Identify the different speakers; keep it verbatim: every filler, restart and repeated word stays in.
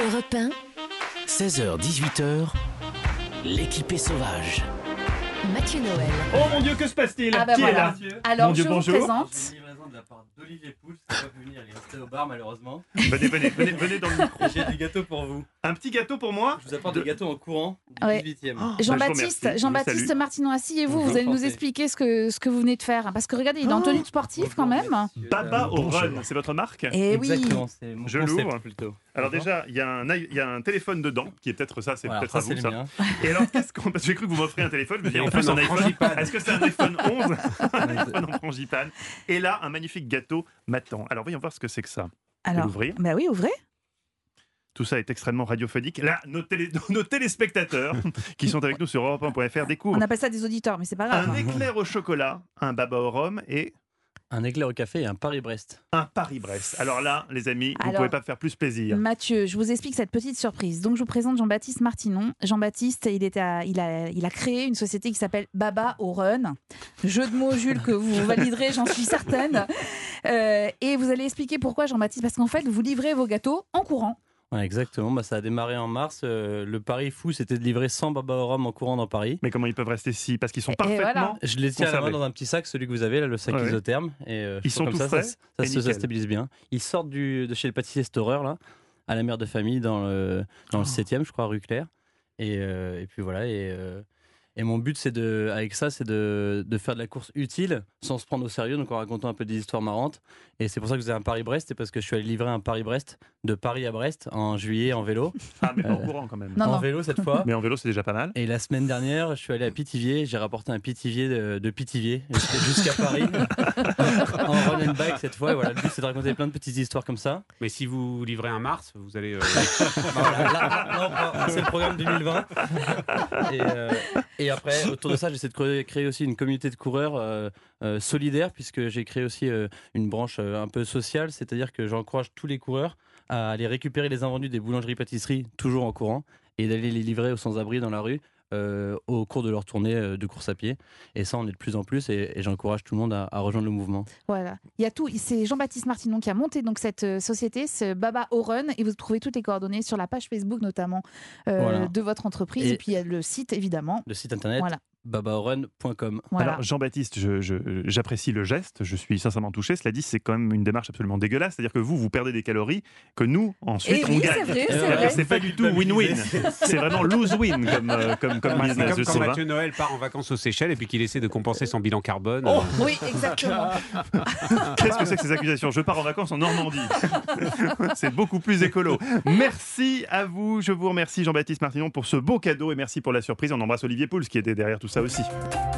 Speaker 1: Europe un,
Speaker 2: seize heures dix-huit heures, l'équipée sauvage.
Speaker 1: Mathieu Noël.
Speaker 3: Oh mon Dieu, que se passe-t-il?
Speaker 4: Ah bah
Speaker 3: Qui
Speaker 4: voilà.
Speaker 3: est là?
Speaker 4: Alors,
Speaker 3: Mon Dieu,
Speaker 4: je
Speaker 3: bonjour.
Speaker 4: vous présente.
Speaker 5: J'ai une livraison de la part d'Olivier Pouls, qui va venir, il est resté au bar malheureusement.
Speaker 3: Venez, venez, venez, venez dans le micro.
Speaker 5: Et j'ai des gâteaux pour vous.
Speaker 3: Un petit gâteau pour moi?
Speaker 5: Je vous apporte
Speaker 3: De-
Speaker 5: des gâteaux en courant du
Speaker 4: Ouais.
Speaker 5: dix-huitième.
Speaker 3: Oh, bah, je vous
Speaker 4: Jean-Baptiste,
Speaker 3: remercie.
Speaker 4: Jean-Baptiste
Speaker 3: Salut.
Speaker 4: Martinon, asseyez-vous,
Speaker 5: Bonjour,
Speaker 4: vous allez nous
Speaker 5: santé.
Speaker 4: expliquer ce que, ce que vous venez de faire. Parce que regardez, il est en
Speaker 3: Oh.
Speaker 4: tenue sportive quand même.
Speaker 3: Baba au run, c'est votre marque?
Speaker 4: Et oui.
Speaker 5: Exactement, c'est mon
Speaker 3: Je
Speaker 5: concept
Speaker 3: l'ouvre.
Speaker 5: plutôt.
Speaker 3: Alors
Speaker 5: D'accord.
Speaker 3: déjà, il y, a un i- il y a un téléphone dedans, qui est peut-être ça, c'est
Speaker 5: Voilà,
Speaker 3: peut-être
Speaker 5: ça
Speaker 3: à
Speaker 5: c'est
Speaker 3: vous
Speaker 5: le
Speaker 3: ça.
Speaker 5: mien.
Speaker 3: Et alors, qu'est-ce qu'on... Parce que j'ai cru que vous m'offriez un téléphone, je me dis, en plus
Speaker 5: Téléphone
Speaker 3: un
Speaker 5: en
Speaker 3: iPhone.
Speaker 5: frangipane.
Speaker 3: Est-ce que c'est un iPhone onze? Un iPhone en frangipane. Et là, un magnifique gâteau m'attend. Alors voyons voir ce que c'est que ça.
Speaker 4: Alors,
Speaker 3: l'ouvrir
Speaker 4: bah oui, ouvrez.
Speaker 3: Tout ça est extrêmement radiophonique. Là, nos, télé- nos téléspectateurs qui sont avec nous sur europe un point f r découvrent
Speaker 4: On appelle ça des auditeurs, mais c'est pas grave.
Speaker 3: un éclair au chocolat, un baba au rhum et
Speaker 5: Un éclair au café et un Paris-Brest.
Speaker 3: un Paris-Brest. Alors là, les amis, vous ne
Speaker 4: Alors,
Speaker 3: pouvez pas me faire plus plaisir.
Speaker 4: Mathieu, je vous explique cette petite surprise. Donc, je vous présente Jean-Baptiste Martinon. Jean-Baptiste, il, est à- il, a, il a créé une société qui s'appelle Baba au Run. Jeu de mots, Jules, que vous validerez, j'en suis certaine. Euh, et vous allez expliquer pourquoi, Jean-Baptiste, parce qu'en fait, vous livrez vos gâteaux en courant.
Speaker 5: Ouais, exactement, bah, ça a démarré en mars. Euh, le pari fou, c'était de livrer cent baba au rhum en courant dans Paris.
Speaker 3: Mais comment ils peuvent rester si? Parce qu'ils sont
Speaker 4: Et- et
Speaker 3: parfaitement...
Speaker 4: voilà.
Speaker 5: Je les tiens à la main
Speaker 3: Conservé.
Speaker 5: dans un petit sac, celui que vous avez, là, le sac
Speaker 3: Ouais, ouais.
Speaker 5: isotherme. Et, euh,
Speaker 3: Ils
Speaker 5: je
Speaker 3: sont
Speaker 5: trouve
Speaker 3: tout
Speaker 5: comme
Speaker 3: frais
Speaker 5: ça, ça,
Speaker 3: et
Speaker 5: ça, se- ça
Speaker 3: nickel.
Speaker 5: stabilise bien. Ils sortent du, de chez le pâtissier Storer, là, à la mère de famille, dans le, dans le
Speaker 3: Oh.
Speaker 5: septième, je crois, rue Claire. Et, euh, et puis voilà. Et, euh, et mon but, c'est de, avec ça, c'est de, de faire de la course utile, sans se prendre au sérieux, donc en racontant un peu des histoires marrantes. Et c'est pour ça que vous avez un Paris-Brest, c'est parce que je suis allé livrer un Paris-Brest de Paris à Brest en juillet en vélo.
Speaker 3: Ah, mais pas au
Speaker 5: Euh,
Speaker 3: courant quand même.
Speaker 4: Non,
Speaker 5: en
Speaker 4: non.
Speaker 5: vélo cette fois.
Speaker 3: Mais en vélo, c'est déjà pas mal.
Speaker 5: Et la semaine dernière, je suis allé à Pithiviers, j'ai rapporté un Pithiviers de, de Pithiviers jusqu'à Paris, en run and bike cette fois. Et voilà, le but c'est de raconter plein de petites histoires comme ça.
Speaker 6: Mais si vous livrez un Mars, vous allez. euh,
Speaker 5: Bah voilà, là, là, là, on prend- c'est le programme deux mille vingt. Et, euh, et après, autour de ça, j'essaie de créer, créer aussi une communauté de coureurs euh, euh, solidaire, puisque j'ai créé aussi euh, une branche euh, un peu sociale, c'est-à-dire que j'encourage tous les coureurs à aller récupérer les invendus des boulangeries-pâtisseries, toujours en courant, et d'aller les livrer aux sans-abri dans la rue. Euh, au cours de leur tournée euh, de course à pied. Et ça, on est de plus en plus et, et j'encourage tout le monde à, à rejoindre le mouvement.
Speaker 4: Voilà. Il y a tout. C'est Jean-Baptiste Martinon qui a monté donc cette euh, société, ce Baba au Run, et vous trouvez toutes les coordonnées sur la page Facebook notamment euh,
Speaker 5: Voilà.
Speaker 4: de votre entreprise. Et,
Speaker 5: Et-
Speaker 4: puis il y a le site évidemment.
Speaker 5: Le site internet,
Speaker 4: Voilà.
Speaker 5: baba au run point com.
Speaker 4: Voilà.
Speaker 3: Alors Jean-Baptiste, je- je- j'apprécie le geste, je suis sincèrement touché. Cela dit, c'est quand même une démarche absolument dégueulasse. C'est-à-dire que vous, vous perdez des calories que nous, ensuite,
Speaker 4: Et
Speaker 3: on
Speaker 4: oui,
Speaker 3: gagne.
Speaker 4: c'est vrai, c'est
Speaker 3: C'est-à-dire
Speaker 4: vrai.
Speaker 3: que c'est pas du tout win-win. C'est vraiment lose-win comme, euh, comme, comme
Speaker 6: bah, c'est
Speaker 3: business.
Speaker 6: comme
Speaker 3: je
Speaker 6: quand
Speaker 3: sais pas.
Speaker 6: Mathieu Noël part en vacances aux Seychelles et puis qu'il essaie de compenser son bilan carbone.
Speaker 3: Oh,
Speaker 4: Oui, exactement.
Speaker 3: Qu'est-ce que c'est que ces accusations? Je pars en vacances en Normandie. C'est beaucoup plus écolo. Merci à vous. Je vous remercie Jean-Baptiste Martinon pour ce beau cadeau et merci pour la surprise. On embrasse Olivier Pouls qui était derrière tout ça aussi.